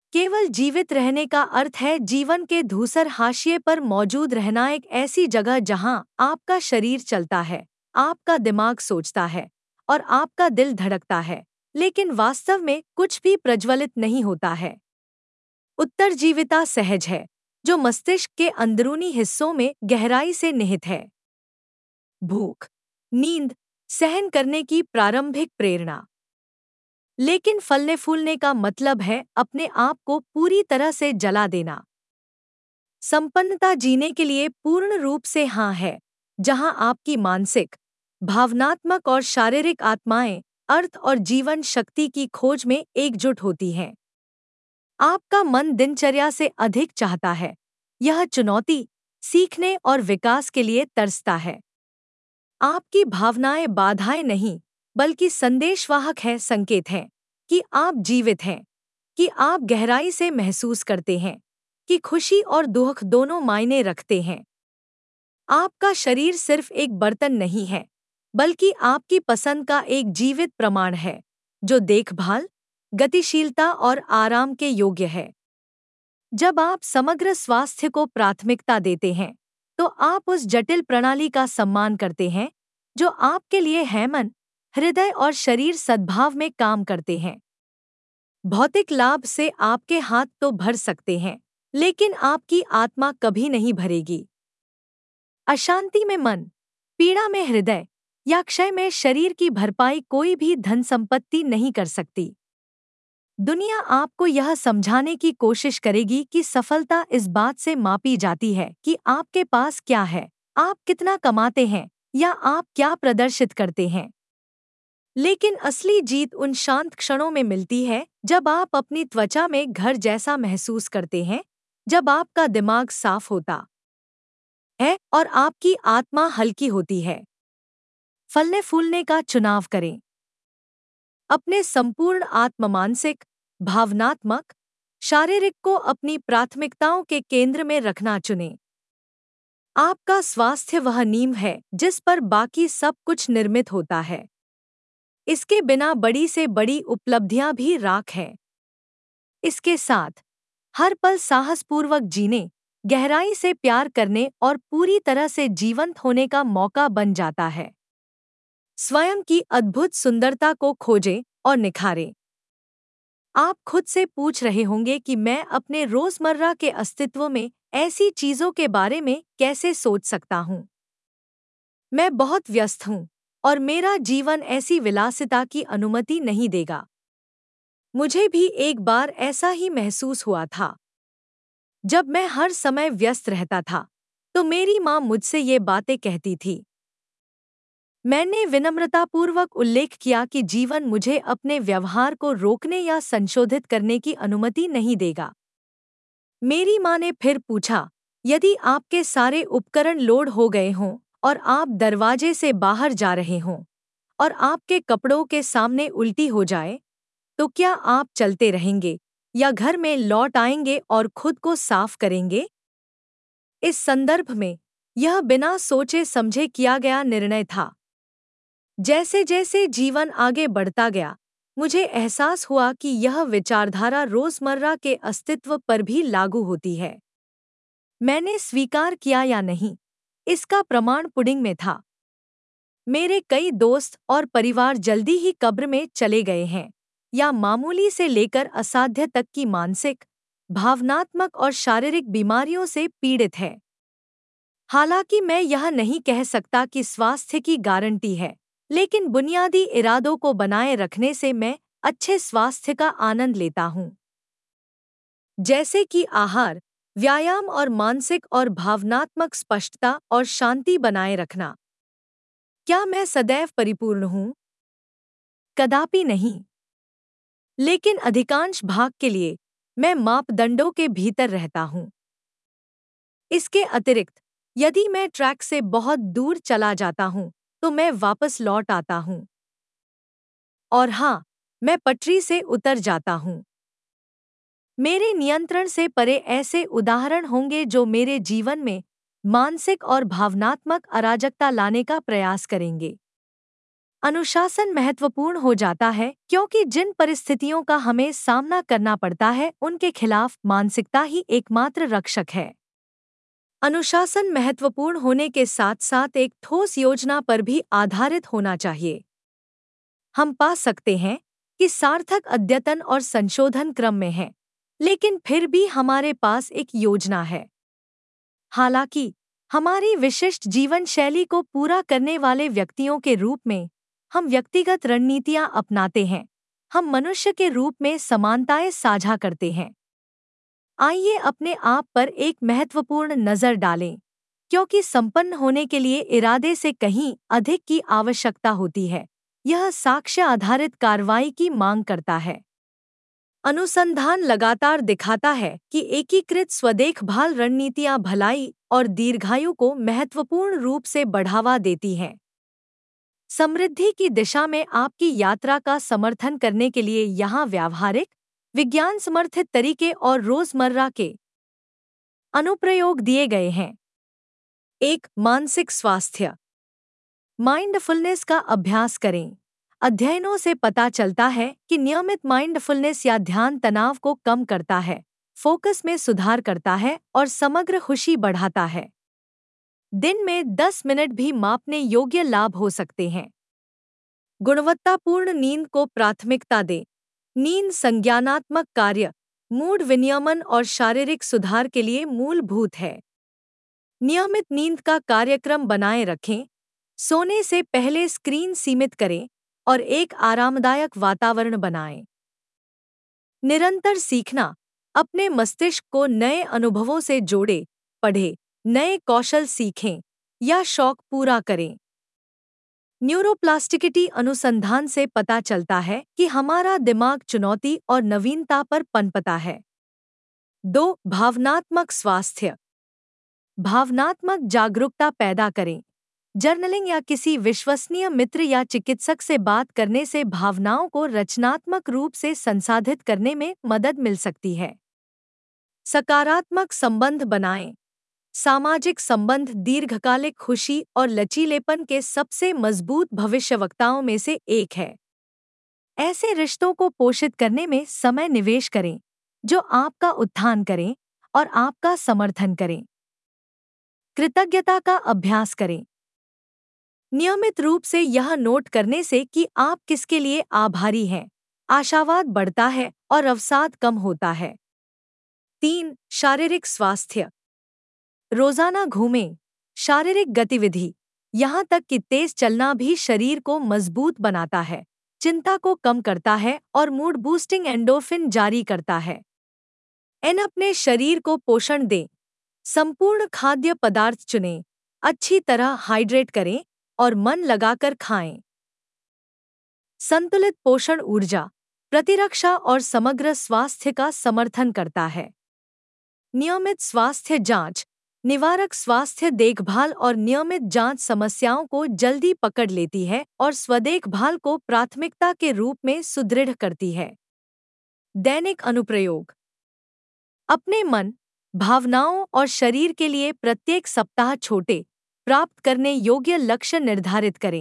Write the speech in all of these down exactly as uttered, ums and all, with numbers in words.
केवल जीवित रहने का अर्थ है जीवन के धूसर हाशिए पर मौजूद रहना, एक ऐसी जगह जहां आपका शरीर चलता है, आपका दिमाग सोचता है और आपका दिल धड़कता है, लेकिन वास्तव में कुछ भी प्रज्वलित नहीं होता है। उत्तरजीविता सहज है, जो मस्तिष्क के अंदरूनी हिस्सों में गहराई से निहित है। भूख, नींद, सहन करने की प्रारंभिक प्रेरणा। लेकिन फलने फूलने का मतलब है अपने आप को पूरी तरह से जला देना। संपन्नता जीने के लिए पूर्ण रूप से हाँ है, जहां आपकी मानसिक, भावनात्मक और शारीरिक आत्माएं अर्थ और जीवन शक्ति की खोज में एकजुट होती हैं। आपका मन दिनचर्या से अधिक चाहता है। यह चुनौती, सीखने और विकास के लिए तरसता है। आपकी भावनाएं बाधाएं नहीं, बल्कि संदेशवाहक है, संकेत हैं कि आप जीवित हैं, कि आप गहराई से महसूस करते हैं, कि खुशी और दुख दोनों मायने रखते हैं। आपका शरीर सिर्फ एक बर्तन नहीं है, बल्कि आपकी पसंद का एक जीवित प्रमाण है, जो देखभाल, गतिशीलता और आराम के योग्य है। जब आप समग्र स्वास्थ्य को प्राथमिकता देते हैं, तो आप उस जटिल प्रणाली का सम्मान करते हैं जो आपके लिए है, मन, हृदय और शरीर सद्भाव में काम करते हैं। भौतिक लाभ से आपके हाथ तो भर सकते हैं, लेकिन आपकी आत्मा कभी नहीं भरेगी। अशांति में मन, पीड़ा में हृदय या क्षय में शरीर की भरपाई कोई भी धन संपत्ति नहीं कर सकती। दुनिया आपको यह समझाने की कोशिश करेगी कि सफलता इस बात से मापी जाती है कि आपके पास क्या है, आप कितना कमाते हैं या आप क्या प्रदर्शित करते हैं। लेकिन असली जीत उन शांत क्षणों में मिलती है जब आप अपनी त्वचा में घर जैसा महसूस करते हैं, जब आपका दिमाग साफ होता है और आपकी आत्मा हल्की होती है। फलने फूलने का चुनाव करें। अपने संपूर्ण आत्म, मानसिक, भावनात्मक, शारीरिक को अपनी प्राथमिकताओं के केंद्र में रखना चुनें। आपका स्वास्थ्य वह नींव है जिस पर बाकी सब कुछ निर्मित होता है। इसके बिना बड़ी से बड़ी उपलब्धियां भी राख हैं। इसके साथ हर पल साहसपूर्वक जीने, गहराई से प्यार करने और पूरी तरह से जीवंत होने का मौका बन जाता है। स्वयं की अद्भुत सुंदरता को खोजें और निखारें। आप खुद से पूछ रहे होंगे कि मैं अपने रोजमर्रा के अस्तित्व में ऐसी चीजों के बारे में कैसे सोच सकता हूँ। मैं बहुत व्यस्त हूँ और मेरा जीवन ऐसी विलासिता की अनुमति नहीं देगा। मुझे भी एक बार ऐसा ही महसूस हुआ था। जब मैं हर समय व्यस्त रहता था, तो मेरी माँ मुझसे ये बातें कहती थी। मैंने विनम्रतापूर्वक उल्लेख किया कि जीवन मुझे अपने व्यवहार को रोकने या संशोधित करने की अनुमति नहीं देगा। मेरी माँ ने फिर पूछा, यदि आपके सारे उपकरण लोड हो गए हों और आप दरवाजे से बाहर जा रहे हों और आपके कपड़ों के सामने उल्टी हो जाए, तो क्या आप चलते रहेंगे या घर में लौट आएंगे और खुद को साफ करेंगे? इस संदर्भ में यह बिना सोचे समझे किया गया निर्णय था। जैसे जैसे जीवन आगे बढ़ता गया, मुझे एहसास हुआ कि यह विचारधारा रोजमर्रा के अस्तित्व पर भी लागू होती है। मैंने स्वीकार किया या नहीं, इसका प्रमाण पुडिंग में था। मेरे कई दोस्त और परिवार जल्दी ही कब्र में चले गए हैं, या मामूली से लेकर असाध्य तक की मानसिक, भावनात्मक और शारीरिक बीमारियों से पीड़ित है। हालांकि मैं यह नहीं कह सकता कि स्वास्थ्य की गारंटी है, लेकिन बुनियादी इरादों को बनाए रखने से मैं अच्छे स्वास्थ्य का आनंद लेता हूँ। जैसे कि आहार, व्यायाम और मानसिक और भावनात्मक स्पष्टता और शांति बनाए रखना। क्या मैं सदैव परिपूर्ण हूँ? कदापि नहीं। लेकिन अधिकांश भाग के लिए मैं मापदंडों के भीतर रहता हूँ। इसके अतिरिक्त, यदि मैं ट्रैक से बहुत दूर चला जाता हूँ, तो मैं वापस लौट आता हूँ। और हाँ, मैं पटरी से उतर जाता हूँ। मेरे नियंत्रण से परे ऐसे उदाहरण होंगे जो मेरे जीवन में मानसिक और भावनात्मक अराजकता लाने का प्रयास करेंगे। अनुशासन महत्वपूर्ण हो जाता है क्योंकि जिन परिस्थितियों का हमें सामना करना पड़ता है उनके खिलाफ मानसिकता ही एकमात्र रक्षक है। अनुशासन महत्वपूर्ण होने के साथ साथ एक ठोस योजना पर भी आधारित होना चाहिए। हम पा सकते हैं कि सार्थक अद्यतन और संशोधन क्रम में है, लेकिन फिर भी हमारे पास एक योजना है। हालांकि हमारी विशिष्ट जीवन शैली को पूरा करने वाले व्यक्तियों के रूप में हम व्यक्तिगत रणनीतियां अपनाते हैं, हम मनुष्य के रूप में समानताएं साझा करते हैं। आइए अपने आप पर एक महत्वपूर्ण नज़र डालें, क्योंकि संपन्न होने के लिए इरादे से कहीं अधिक की आवश्यकता होती है। यह साक्ष्य आधारित कार्रवाई की मांग करता है। अनुसंधान लगातार दिखाता है कि एकीकृत स्वदेखभाल रणनीतियां भलाई और दीर्घायु को महत्वपूर्ण रूप से बढ़ावा देती हैं। समृद्धि की दिशा में आपकी यात्रा का समर्थन करने के लिए यहाँ व्यावहारिक, विज्ञान समर्थित तरीके और रोजमर्रा के अनुप्रयोग दिए गए हैं। एक, मानसिक स्वास्थ्य। माइंडफुलनेस का अभ्यास करें। अध्ययनों से पता चलता है कि नियमित माइंडफुलनेस या ध्यान तनाव को कम करता है, फोकस में सुधार करता है और समग्र खुशी बढ़ाता है। दिन में दस मिनट भी मापने योग्य लाभ हो सकते हैं। गुणवत्तापूर्ण नींद को प्राथमिकता दें। नींद संज्ञानात्मक कार्य, मूड विनियमन और शारीरिक सुधार के लिए मूलभूत है। नियमित नींद का कार्यक्रम बनाए रखें। सोने से पहले स्क्रीन सीमित करें और एक आरामदायक वातावरण बनाएं। निरंतर सीखना, अपने मस्तिष्क को नए अनुभवों से जोड़ें, पढ़ें, नए कौशल सीखें या शौक पूरा करें। न्यूरोप्लास्टिसिटी अनुसंधान से पता चलता है कि हमारा दिमाग चुनौती और नवीनता पर पनपता है। दो, भावनात्मक स्वास्थ्य। भावनात्मक जागरूकता पैदा करें। जर्नलिंग या किसी विश्वसनीय मित्र या चिकित्सक से बात करने से भावनाओं को रचनात्मक रूप से संसाधित करने में मदद मिल सकती है। सकारात्मक संबंध बनाएं। सामाजिक संबंध दीर्घकालिक खुशी और लचीलेपन के सबसे मजबूत भविष्यवक्ताओं में से एक है। ऐसे रिश्तों को पोषित करने में समय निवेश करें जो आपका उत्थान करें और आपका समर्थन करें। कृतज्ञता का अभ्यास करें। नियमित रूप से यह नोट करने से कि आप किसके लिए आभारी हैं, आशावाद बढ़ता है और अवसाद कम होता है। तीन, शारीरिक स्वास्थ्य। रोजाना घूमें। शारीरिक गतिविधि, यहाँ तक कि तेज चलना भी शरीर को मजबूत बनाता है, चिंता को कम करता है और मूड बूस्टिंग एंडोर्फिन जारी करता है। एन अपने शरीर को पोषण दें। संपूर्ण खाद्य पदार्थ चुनें, अच्छी तरह हाइड्रेट करें और मन लगाकर खाएं। संतुलित पोषण ऊर्जा, प्रतिरक्षा और समग्र स्वास्थ्य का समर्थन करता है। नियमित स्वास्थ्य जांच, निवारक स्वास्थ्य देखभाल और नियमित जांच समस्याओं को जल्दी पकड़ लेती है और स्वदेखभाल को प्राथमिकता के रूप में सुदृढ़ करती है। दैनिक अनुप्रयोग। अपने मन, भावनाओं और शरीर के लिए प्रत्येक सप्ताह छोटे, प्राप्त करने योग्य लक्ष्य निर्धारित करें।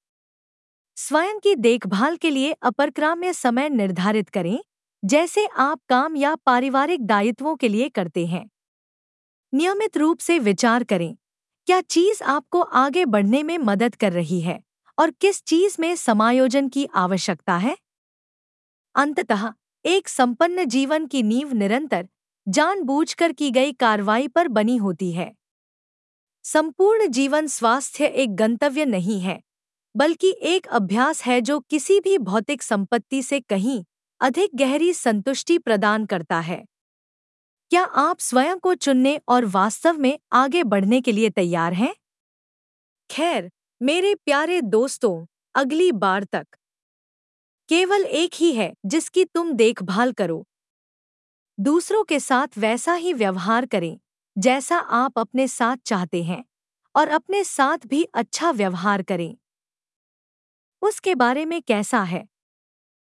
स्वयं की देखभाल के लिए अपरक्राम्य समय निर्धारित करें, जैसे आप काम या पारिवारिक दायित्वों के लिए करते हैं। नियमित रूप से विचार करें, क्या चीज आपको आगे बढ़ने में मदद कर रही है और किस चीज में समायोजन की आवश्यकता है। अंततः एक संपन्न जीवन की नींव निरंतर, जानबूझकर की गई कार्रवाई पर बनी होती है। संपूर्ण जीवन स्वास्थ्य एक गंतव्य नहीं है, बल्कि एक अभ्यास है जो किसी भी भौतिक संपत्ति से कहीं अधिक गहरी संतुष्टि प्रदान करता है। क्या आप स्वयं को चुनने और वास्तव में आगे बढ़ने के लिए तैयार हैं? खैर, मेरे प्यारे दोस्तों, अगली बार तक केवल एक ही है जिसकी तुम देखभाल करो। दूसरों के साथ वैसा ही व्यवहार करें जैसा आप अपने साथ चाहते हैं और अपने साथ भी अच्छा व्यवहार करें। उसके बारे में कैसा है